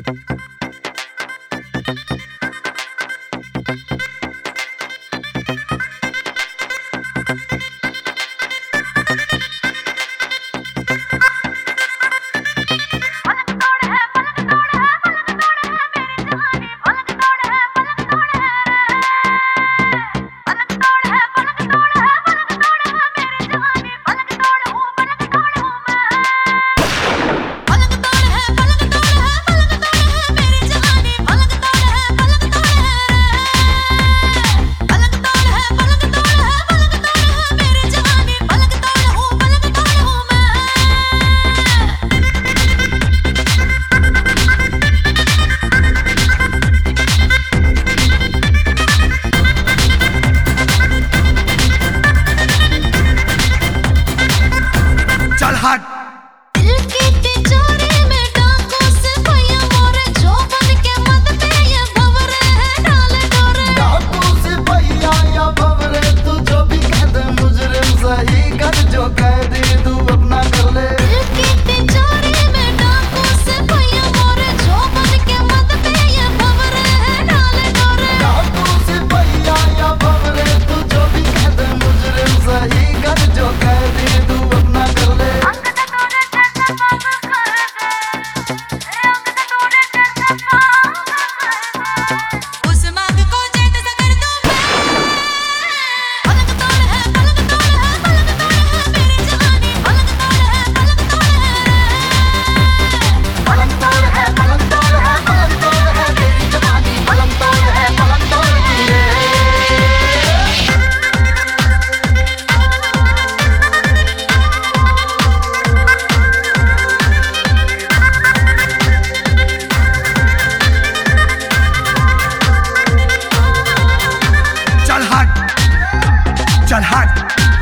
चल हट,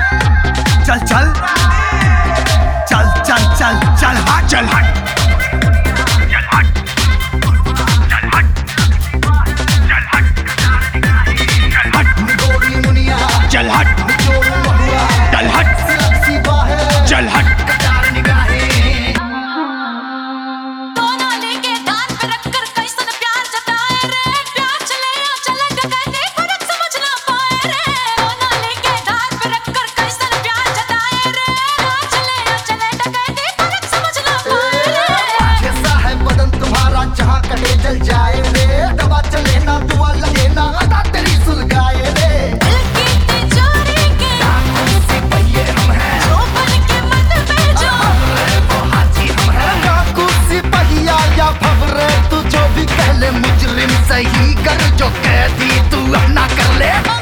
चल चल चल चल चल चल हट, चल हट, चल हट, चल हट, चल हट, चल हट, गोरी मुनिया चल हट, चल हट, चल हट, चल जाए रे दवा चले ना दुआ लगे ना अदा तेरी सुलगाए रे दिल की तिजोरी के लाखों से पहिए हम हैं जो बन के मत भेजो वो हाथी हम हैं काकू सिपहिया या भवरे तू जो भी कह ले मुजरिम सही कर जो कैदी तू अपना कर ले।